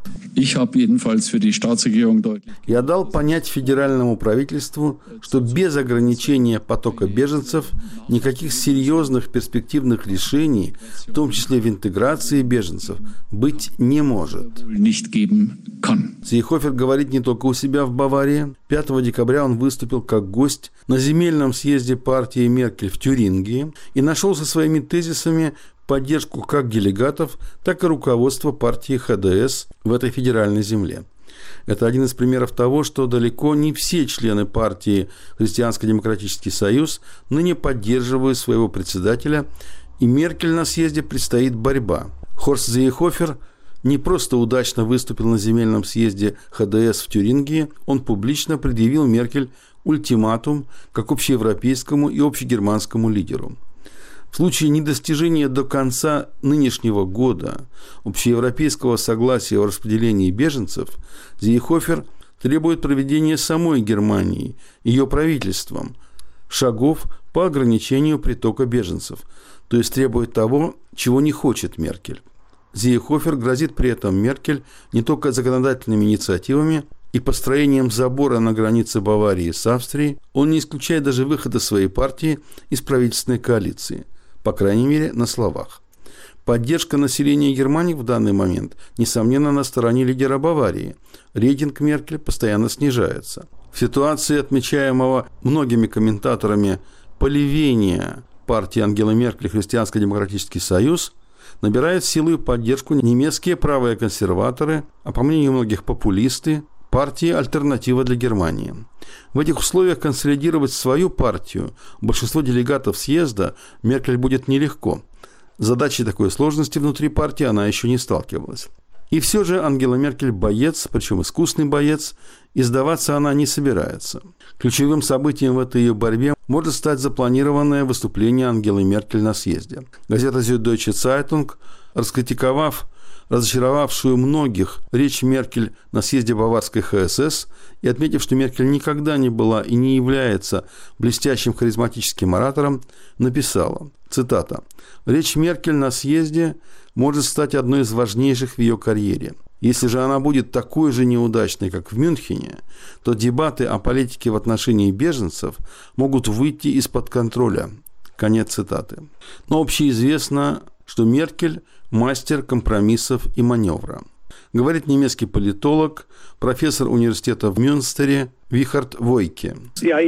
«Я дал понять федеральному правительству, что без ограничения потока беженцев никаких серьезных перспективных решений, в том числе в интеграции беженцев, быть не может». Зейхофер говорит не только у себя в Баварии. пятого декабря он выступил как гость на земельном съезде партии Меркель в Тюрингии и нашел со своими тезисами поддержку как делегатов, так и руководства партии ха дэ эс в этой федеральной земле. Это один из примеров того, что далеко не все члены партии Христианско-демократический союз ныне поддерживают своего председателя, и Меркель на съезде предстоит борьба. Хорст Зейхофер не просто удачно выступил на земельном съезде ха дэ эс в Тюрингии, он публично предъявил Меркель ультиматум как общеевропейскому и общегерманскому лидеру. В случае недостижения до конца нынешнего года общеевропейского согласия о распределении беженцев, Зейхофер требует проведения самой Германии, ее правительством, шагов по ограничению притока беженцев, то есть требует того, чего не хочет Меркель. Зейхофер грозит при этом Меркель не только законодательными инициативами и построением забора на границе Баварии с Австрией, он не исключает даже выхода своей партии из правительственной коалиции, по крайней мере, на словах. Поддержка населения Германии в данный момент, несомненно, на стороне лидера Баварии. Рейтинг Меркель постоянно снижается. В ситуации, отмечаемого многими комментаторами поливения партии Ангелы Меркель Христианско-демократический союз, набирают силу и поддержку немецкие правые консерваторы, а по мнению многих популисты, партии «Альтернатива для Германии». В этих условиях консолидировать свою партию большинство делегатов съезда Меркель будет нелегко. С задачей такой сложности внутри партии она еще не сталкивалась. И все же Ангела Меркель боец, причем искусный боец, и сдаваться она не собирается. Ключевым событием в этой ее борьбе может стать запланированное выступление Ангелы Меркель на съезде. Газета «Süddeutsche Zeitung», раскритиковав разочаровавшую многих речь Меркель на съезде баварской ха эс эс и отметив, что Меркель никогда не была и не является блестящим харизматическим оратором, написала, цитата, «Речь Меркель на съезде может стать одной из важнейших в ее карьере. Если же она будет такой же неудачной, как в Мюнхене, то дебаты о политике в отношении беженцев могут выйти из-под контроля». Конец цитаты. Но общеизвестно, что Меркель – мастер компромиссов и маневра. Говорит немецкий политолог, профессор университета в Мюнстере Вихард Войке. Я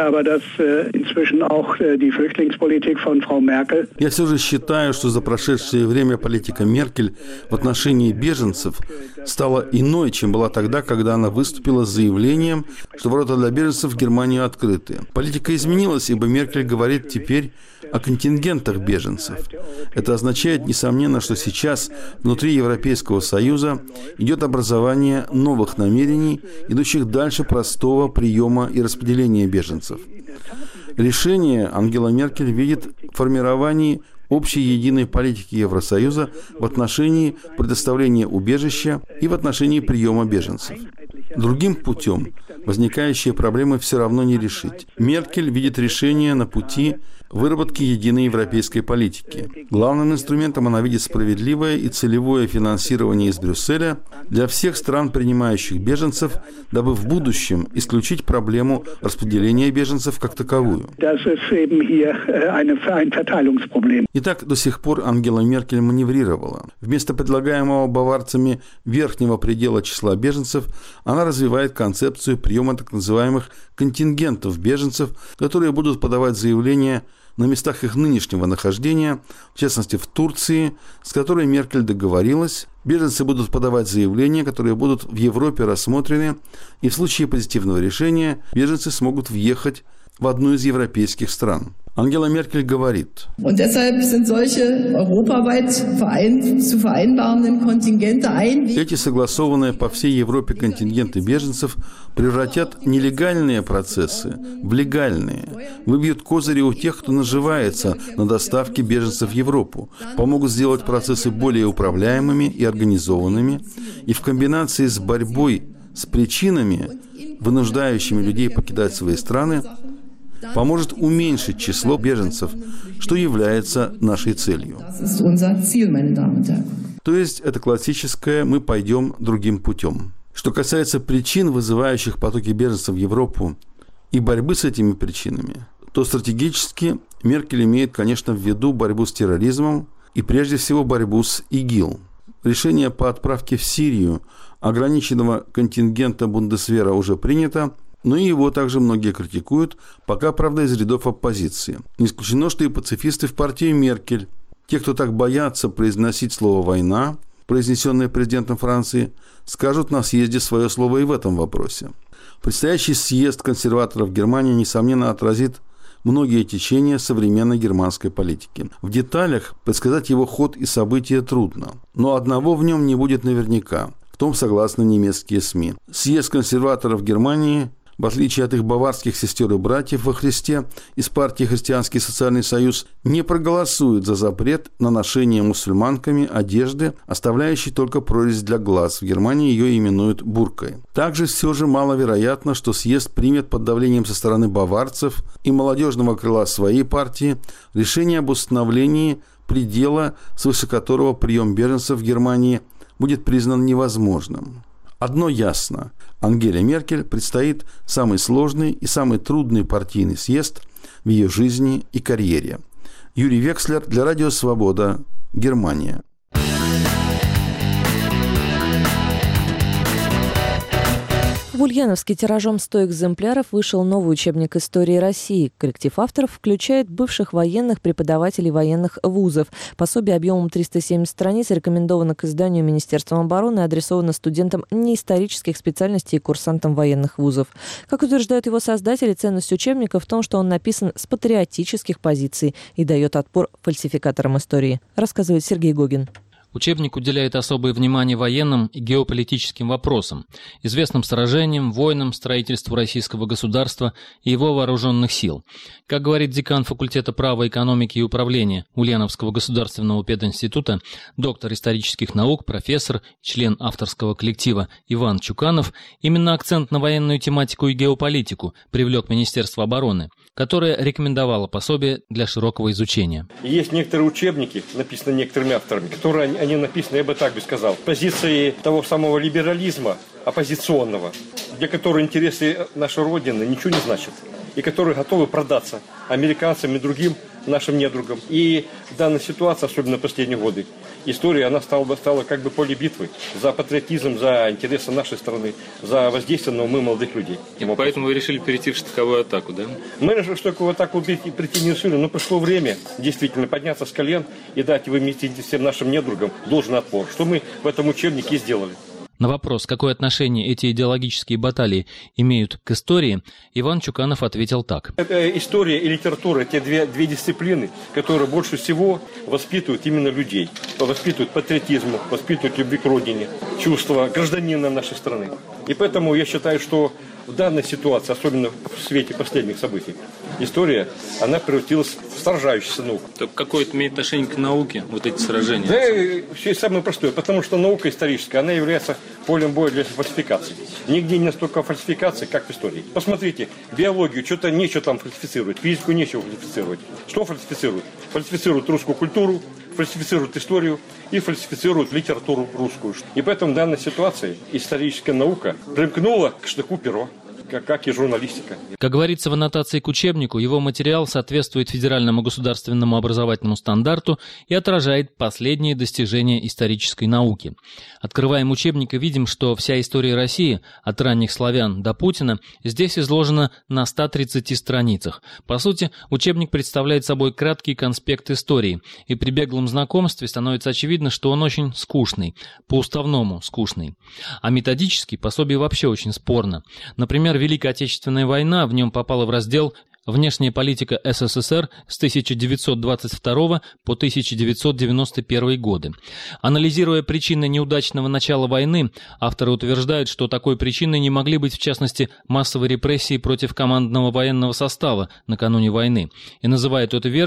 все же считаю, что за прошедшее время политика Меркель в отношении беженцев стала иной, чем была тогда, когда она выступила с заявлением, что ворота для беженцев в Германию открыты. Политика изменилась, ибо Меркель говорит теперь о контингентах беженцев. Это означает, несомненно, что сейчас внутри Европейского Союза идет образование новых намерений, идущих дальше простого приема и распределения беженцев. Решение Ангела Меркель видит в формировании общей единой политики Евросоюза в отношении предоставления убежища и в отношении приема беженцев. Другим путем возникающие проблемы все равно не решить. Меркель видит решение на пути выработки единой европейской политики. Главным инструментом она видит справедливое и целевое финансирование из Брюсселя для всех стран, принимающих беженцев, дабы в будущем исключить проблему распределения беженцев как таковую. Итак, до сих пор Ангела Меркель маневрировала. Вместо предлагаемого баварцами верхнего предела числа беженцев, она развивает концепцию приема так называемых контингентов беженцев, которые будут подавать заявления на местах их нынешнего нахождения, в частности в Турции, с которой Меркель договорилась. Беженцы будут подавать заявления, которые будут в Европе рассмотрены, и в случае позитивного решения беженцы смогут въехать в одну из европейских стран. Ангела Меркель говорит: эти согласованные по всей Европе контингенты беженцев превратят нелегальные процессы в легальные, выбьют козыри у тех, кто наживается на доставке беженцев в Европу, помогут сделать процессы более управляемыми и организованными, и в комбинации с борьбой с причинами, вынуждающими людей покидать свои страны, поможет уменьшить число беженцев, что является нашей целью. То есть это классическое «мы пойдем другим путем». Что касается причин, вызывающих потоки беженцев в Европу, и борьбы с этими причинами, то стратегически Меркель имеет, конечно, в виду борьбу с терроризмом и прежде всего борьбу с ИГИЛ. Решение по отправке в Сирию ограниченного контингента Бундесвера уже принято, но и его также многие критикуют, пока, правда, из рядов оппозиции. Не исключено, что и пацифисты в партии Меркель, те, кто так боятся произносить слово «война», произнесенное президентом Франции, скажут на съезде свое слово и в этом вопросе. Предстоящий съезд консерваторов Германии, несомненно, отразит многие течения современной германской политики. В деталях предсказать его ход и события трудно, но одного в нем не будет наверняка, в том согласны немецкие СМИ. Съезд консерваторов Германии, в отличие от их баварских сестер и братьев во Христе из партии «Христианский социальный союз», не проголосует за запрет на ношение мусульманками одежды, оставляющей только прорезь для глаз. В Германии ее именуют буркой. Также все же маловероятно, что съезд примет под давлением со стороны баварцев и молодежного крыла своей партии решение об установлении предела, свыше которого прием беженцев в Германии будет признан невозможным. Одно ясно. Ангеле Меркель предстоит самый сложный и самый трудный партийный съезд в ее жизни и карьере. Юрий Векслер для Радио Свобода, Германия. В Ульяновске тиражом сто экземпляров вышел новый учебник истории России. Коллектив авторов включает бывших военных, преподавателей военных вузов. Пособие объемом триста семьдесят страниц рекомендовано к изданию Министерством обороны и адресовано студентам неисторических специальностей и курсантам военных вузов. Как утверждают его создатели, ценность учебника в том, что он написан с патриотических позиций и дает отпор фальсификаторам истории, рассказывает Сергей Гогин. Учебник уделяет особое внимание военным и геополитическим вопросам, известным сражениям, войнам, строительству российского государства и его вооруженных сил. Как говорит декан факультета права, экономики и управления Ульяновского государственного пединститута, доктор исторических наук, профессор, член авторского коллектива Иван Чуканов, именно акцент на военную тематику и геополитику привлек Министерство обороны, которое рекомендовало пособие для широкого изучения. Есть некоторые учебники, написанные некоторыми авторами, которые они написаны, я бы так бы сказал, позиции того самого либерализма оппозиционного, для которого интересы нашей Родины ничего не значат, и которые готовы продаться американцам и другим нашим недругам. И в данной ситуации, особенно в последние годы, история она стала, стала как бы поле битвы за патриотизм, за интересы нашей страны, за воздействие на умы молодых людей. И поэтому вы решили перейти в штыковую атаку, да? Мы решили в штыковую атаку прийти, прийти не решили, но пришло время действительно подняться с колен и дать выместить всем нашим недругам должный отпор, что мы в этом учебнике и сделали. На вопрос, какое отношение эти идеологические баталии имеют к истории, Иван Чуканов ответил так. Это история и литература, те две, две дисциплины, которые больше всего воспитывают именно людей. Воспитывают патриотизму, воспитывают любви к родине, чувство гражданина нашей страны. И поэтому я считаю, что в данной ситуации, особенно в свете последних событий, история, она превратилась в сражающуюся науку. Так какое это имеет отношение к науке, вот эти сражения? Да, все самое простое, потому что наука историческая, она является полем боя для фальсификации. Нигде не столько фальсификации, как в истории. Посмотрите, биологию, что-то нечего там фальсифицировать, физику нечего фальсифицировать. Что фальсифицируют? Фальсифицируют русскую культуру, фальсифицируют историю и фальсифицируют литературу русскую. И поэтому в данной ситуации историческая наука примкнула к штыку перо, как и журналистика. Как говорится в аннотации к учебнику, его материал соответствует федеральному государственному образовательному стандарту и отражает последние достижения исторической науки. Открываем учебник и видим, что вся история России, от ранних славян до Путина, здесь изложена на ста тридцати страницах. По сути, учебник представляет собой краткий конспект истории, и при беглом знакомстве становится очевидно, что он очень скучный, по-уставному скучный. А методически пособие вообще очень спорно. Например, Великая Отечественная война в нем попала в раздел «Внешняя политика СССР с тысяча девятьсот двадцать второго по тысяча девятьсот девяносто первый годы». Анализируя причины неудачного начала войны, авторы утверждают, что такой причиной не могли быть, в частности, массовые репрессии против командного военного состава накануне войны, и называют эту версию,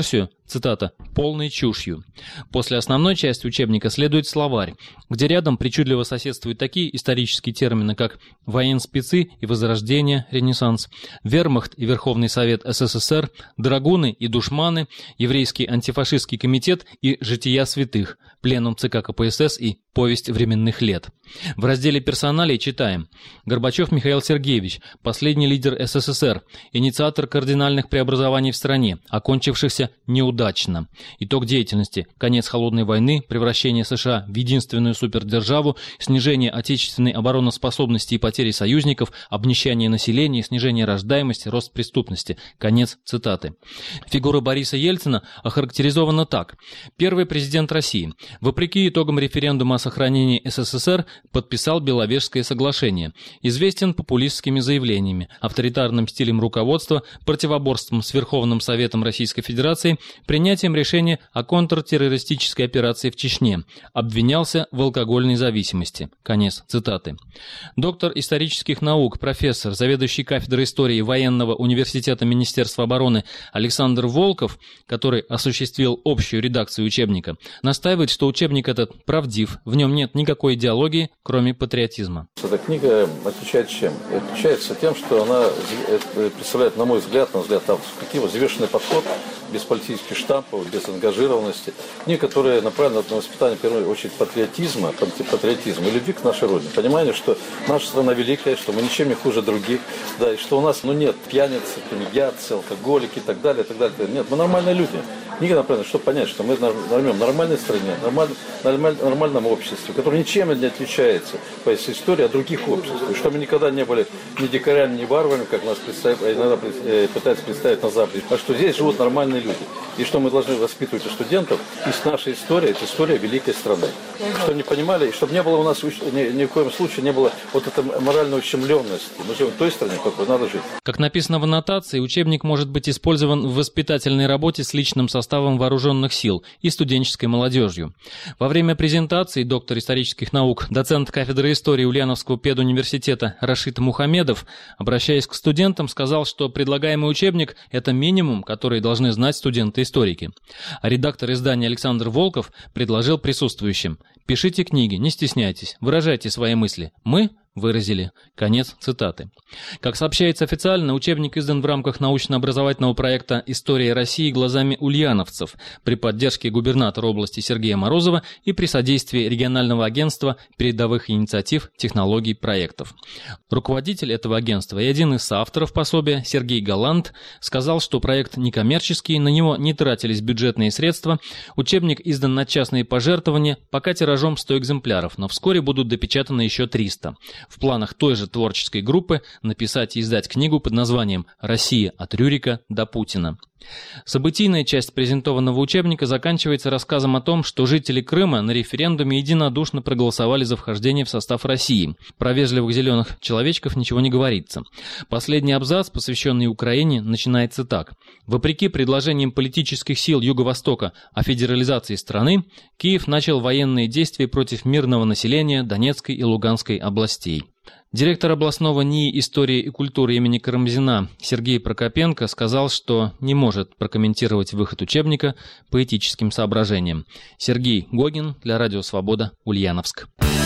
цитата, «полной чушью». После основной части учебника следует словарь, где рядом причудливо соседствуют такие исторические термины, как военспецы и возрождение, ренессанс, вермахт и Верховный Совет СССР, драгуны и душманы, еврейский антифашистский комитет и жития святых, пленум ЦК КПСС и повесть временных лет. В разделе персоналей читаем: Горбачев Михаил Сергеевич, последний лидер СССР, инициатор кардинальных преобразований в стране, окончившихся неудачно. Итог деятельности: конец холодной войны, превращение США в единственную супердержаву, снижение отечественной обороноспособности и потери союзников, обнищание населения, снижение рождаемости, рост преступности. Конец цитаты. Фигура Бориса Ельцина охарактеризована так. Первый президент России. Вопреки итогам референдума о сохранении СССР подписал Беловежское соглашение. Известен популистскими заявлениями, авторитарным стилем руководства, противоборством с Верховным Советом Российской Федерации, принятием решения о контртеррористической операции в Чечне. Обвинялся в алкогольной зависимости. Конец цитаты. Доктор исторических наук, профессор, заведующий кафедрой истории Военного университета Министерства обороны Александр Волков, который осуществил общую редакцию учебника, настаивает, что учебник этот правдив, в нем нет никакой идеологии, кроме патриотизма. Эта книга отличается чем? Отличается тем, что она представляет, на мой взгляд, на взгляд авторского, взвешенный подход, без политических штампов, без ангажированности. Книга, которая направлена на воспитание, в первую очередь, патриотизма, патриотизма и любви к нашей родине. Понимание, что наша страна великая, что мы ничем не хуже других, да, и что у нас, ну, нет пьяницы, тунеядцы, алкоголики и так далее, и так далее. Нет, мы нормальные люди. Книга направлена, чтобы понять, что мы живем в нормальной стране, нормаль, нормаль, нормальном обществе, которое ничем не отличается по истории от других обществ. И что мы никогда не были ни дикарями, ни варварами, как нас иногда пытаются представить на Западе, а что здесь живут нормальные люди. И что мы должны воспитывать у студентов из нашей истории, это история великой страны. Чтобы не понимали, и чтобы не было у нас ни, ни в коем случае не было вот этой моральной ущемленности. Мы живем в той стране, в какой надо жить. Как написано в аннотации, учебник может быть использован в воспитательной работе с личным составом вооруженных сил и студенческой молодежью. Во время презентации доктор исторических наук, доцент кафедры истории Ульяновского педуниверситета Рашид Мухамедов, обращаясь к студентам, сказал, что предлагаемый учебник – это минимум, который должны знать студенты-историки. А редактор издания Александр Волков предложил присутствующим: пишите книги, не стесняйтесь, выражайте свои мысли. Мы выразили. Конец цитаты. Как сообщается официально, учебник издан в рамках научно-образовательного проекта «История России глазами ульяновцев» при поддержке губернатора области Сергея Морозова и при содействии регионального агентства передовых инициатив, технологий, проектов. Руководитель этого агентства и один из соавторов пособия, Сергей Галант, сказал, что проект некоммерческий, на него не тратились бюджетные средства, учебник издан на частные пожертвования, пока тиражом сто экземпляров, но вскоре будут допечатаны еще триста. В планах той же творческой группы написать и издать книгу под названием «Россия от Рюрика до Путина». Событийная часть презентованного учебника заканчивается рассказом о том, что жители Крыма на референдуме единодушно проголосовали за вхождение в состав России. Про вежливых зеленых человечков ничего не говорится. Последний абзац, посвященный Украине, начинается так. Вопреки предложениям политических сил Юго-Востока о федерализации страны, Киев начал военные действия против мирного населения Донецкой и Луганской областей. Директор областного НИИ истории и культуры имени Карамзина Сергей Прокопенко сказал, что не может прокомментировать выход учебника по этическим соображениям. Сергей Гогин для Радио Свобода, Ульяновск.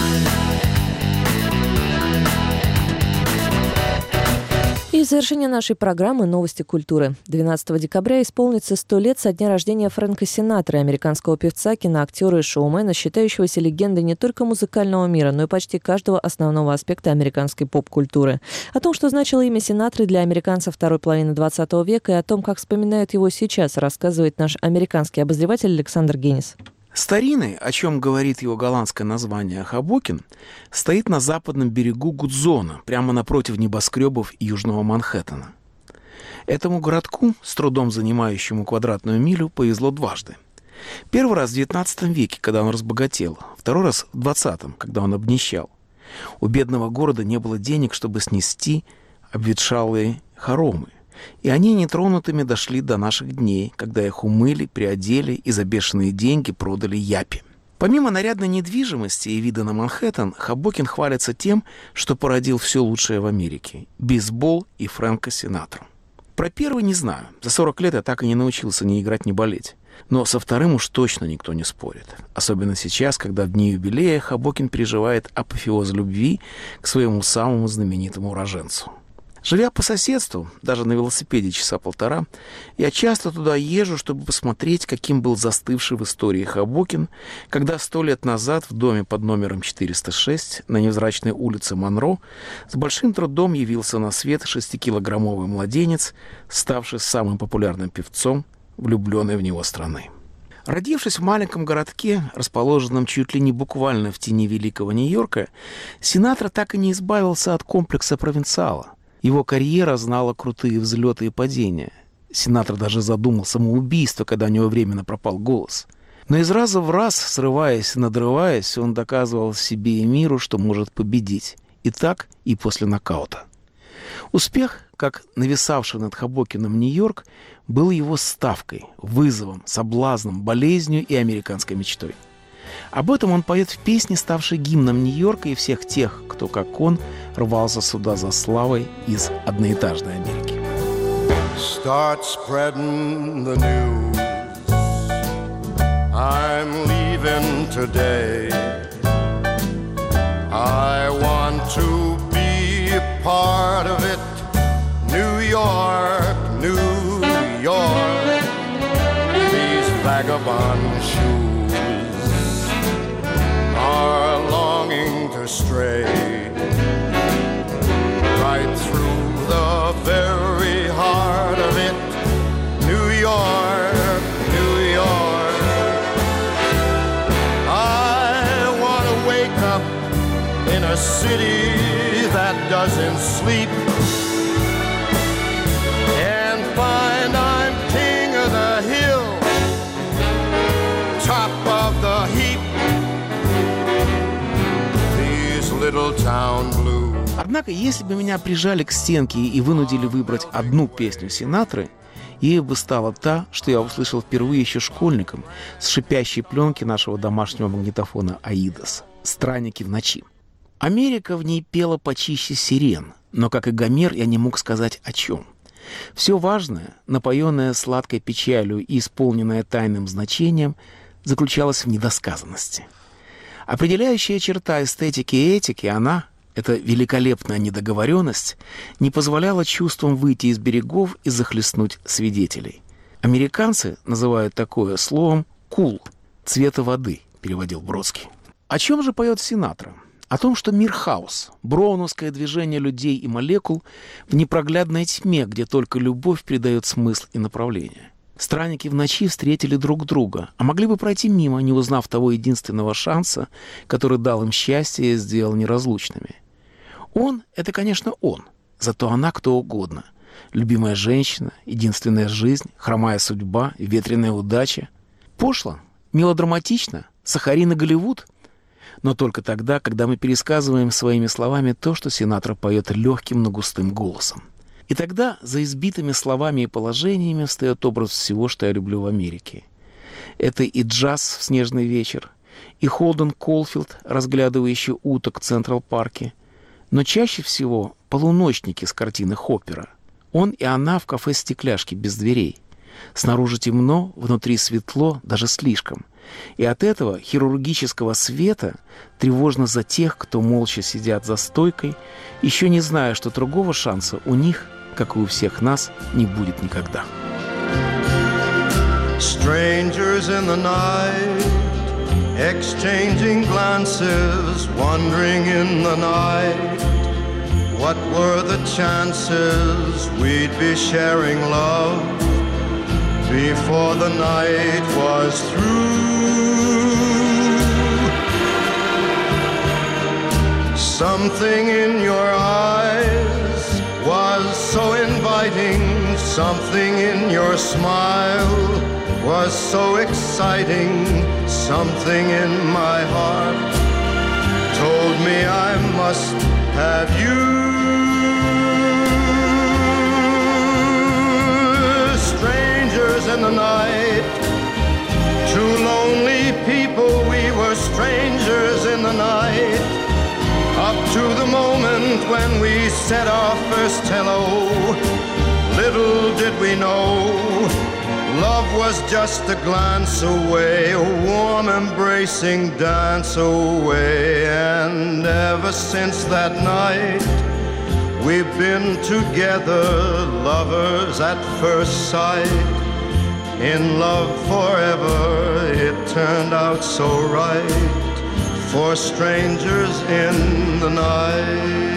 И в завершение нашей программы «Новости культуры». двенадцатого декабря исполнится сто лет со дня рождения Фрэнка Синатра, американского певца, киноактера и шоумена, считающегося легендой не только музыкального мира, но и почти каждого основного аспекта американской поп-культуры. О том, что значило имя Синатры для американцев второй половины двадцатого века, и о том, как вспоминают его сейчас, рассказывает наш американский обозреватель Александр Генис. Старинный, о чем говорит его голландское название Хабокин, стоит на западном берегу Гудзона, прямо напротив небоскребов Южного Манхэттена. Этому городку, с трудом занимающему квадратную милю, повезло дважды. Первый раз в девятнадцатом веке, когда он разбогател, второй раз в двадцатом, когда он обнищал. У бедного города не было денег, чтобы снести обветшалые хоромы. И они нетронутыми дошли до наших дней, когда их умыли, приодели и за бешеные деньги продали япи. Помимо нарядной недвижимости и вида на Манхэттен, Хабокин хвалится тем, что породил все лучшее в Америке – бейсбол и Фрэнка Синатру. Про первый не знаю. За сорок лет я так и не научился ни играть, ни болеть. Но со вторым уж точно никто не спорит. Особенно сейчас, когда в дни юбилея Хабокин переживает апофеоз любви к своему самому знаменитому уроженцу. Живя по соседству, даже на велосипеде часа полтора, я часто туда езжу, чтобы посмотреть, каким был застывший в истории Хабокин, когда сто лет назад в доме под номером четыреста шесть на невзрачной улице Монро с большим трудом явился на свет шестикилограммовый младенец, ставший самым популярным певцом влюбленной в него страны. Родившись в маленьком городке, расположенном чуть ли не буквально в тени великого Нью-Йорка, Синатра так и не избавился от комплекса провинциала. Его карьера знала крутые взлеты и падения. Синатра даже задумал самоубийство, когда у него временно пропал голос. Но из раза в раз, срываясь и надрываясь, он доказывал себе и миру, что может победить. И так, и после нокаута. Успех, как нависавший над Хабокиным Нью-Йорк, был его ставкой, вызовом, соблазном, болезнью и американской мечтой. Об этом он поет в песне, ставшей гимном Нью-Йорка и всех тех, кто, как он, рвался сюда за славой из одноэтажной Америки. Start spreading the news. I'm leaving today. I want to be a part of it. New York, New York. These vagabond shoes are longing to stray right through the very heart of it. New York, New York. I want to wake up in a city that doesn't sleep and find I'm king of the hill, top of the heap. These little town blues. Однако, если бы меня прижали к стенке и вынудили выбрать одну песню Синатры, ею бы стала та, что я услышал впервые еще школьником с шипящей пленки нашего домашнего магнитофона «Аидос» «Странники в ночи». Америка в ней пела почище сирен, но, как и Гомер, я не мог сказать о чем. Все важное, напоенное сладкой печалью и исполненное тайным значением, заключалось в недосказанности. Определяющая черта эстетики и этики, она, эта великолепная недоговоренность, не позволяла чувствам выйти из берегов и захлестнуть свидетелей. Американцы называют такое словом «кул», «цвета воды», переводил Бродский. О чем же поет Синатра? О том, что мир хаос, броуновское движение людей и молекул в непроглядной тьме, где только любовь придает смысл и направление. Странники в ночи встретили друг друга, а могли бы пройти мимо, не узнав того единственного шанса, который дал им счастье и сделал неразлучными. Он — это, конечно, он, зато она кто угодно. Любимая женщина, единственная жизнь, хромая судьба, ветреная удача. Пошло, мелодраматично, Сахарин и Голливуд. Но только тогда, когда мы пересказываем своими словами то, что Синатра поет легким, но густым голосом. И тогда за избитыми словами и положениями встает образ всего, что я люблю в Америке. Это и джаз в снежный вечер, и Холден Колфилд, разглядывающий уток в Централ-парке, но чаще всего полуночники с картины Хоппера. Он и она в кафе «Стекляшки» без дверей. Снаружи темно, внутри светло, даже слишком. И от этого хирургического света тревожно за тех, кто молча сидят за стойкой, еще не зная, что другого шанса у них, как и у всех нас, не будет никогда. Strangers in the night, exchanging glances, wandering in the night. What were the chances we'd be sharing love before the night was through? Something in your eyes was so inviting, something in your smile was so exciting, something in my heart told me I must have you. Strangers in the night, two lonely people, we were strangers in the night, up to the moment when we said our first hello. Little did we know Love was just a glance away, a warm embracing dance away. And ever since that night, we've been together, lovers at first sight. In love forever, it turned out so right, for strangers in the night.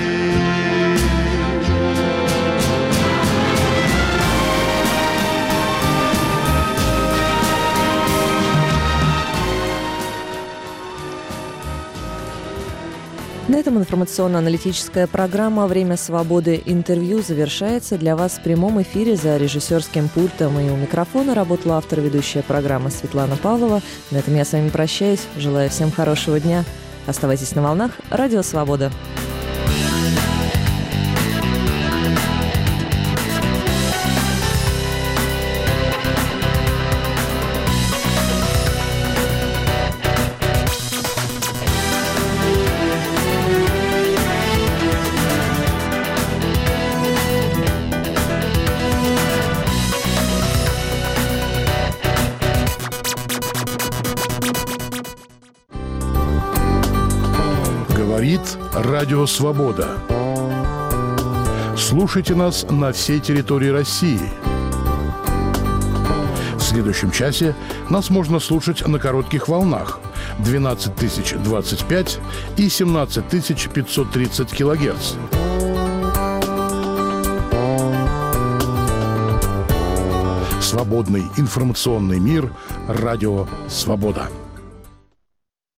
На этом информационно-аналитическая программа «Время свободы. Интервью» завершается. Для вас в прямом эфире за режиссерским пультом и у микрофона работала автор ведущая программы Светлана Павлова. На этом я с вами прощаюсь. Желаю всем хорошего дня. Оставайтесь на волнах. Радио «Свобода». Говорит Радио Свобода. Слушайте нас на всей территории России. В следующем часе нас можно слушать на коротких волнах двенадцать тысяч двадцать пять и семнадцать тысяч пятьсот тридцать килогерц. Свободный информационный мир. Радио Свобода.